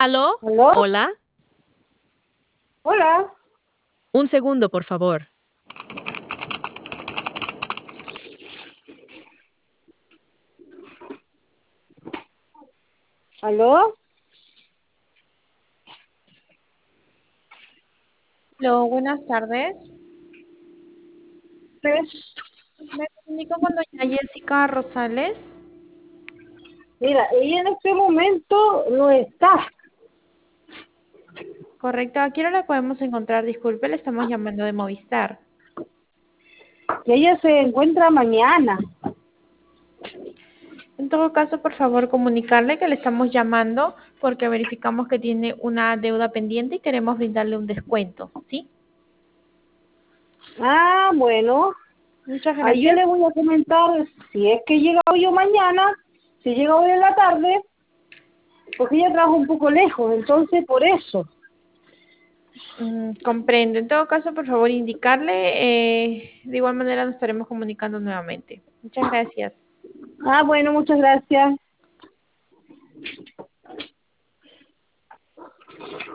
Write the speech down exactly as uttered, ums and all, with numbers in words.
¿Aló? ¿Aló? ¿Hola? Hola. Un segundo, por favor. ¿Aló? Hola, buenas tardes. Pues, Me comunico con doña Jessica Rosales. mira, ella en este momento no está. Correcto, ¿a qué hora la podemos encontrar? Disculpe, le estamos llamando de Movistar. Que ella se encuentra mañana. En todo caso, por favor, comunicarle que le estamos llamando porque verificamos que tiene una deuda pendiente y queremos brindarle un descuento, ¿sí? Ah, bueno. Muchas Ahí yo le gracias. voy a comentar si es que llega hoy o mañana, si llega hoy en la tarde, porque ella trabaja un poco lejos, entonces por eso. Mm, comprendo. En todo caso, por favor, indicarle. Eh, de igual manera nos estaremos comunicando nuevamente. Muchas gracias. Ah, bueno, muchas gracias.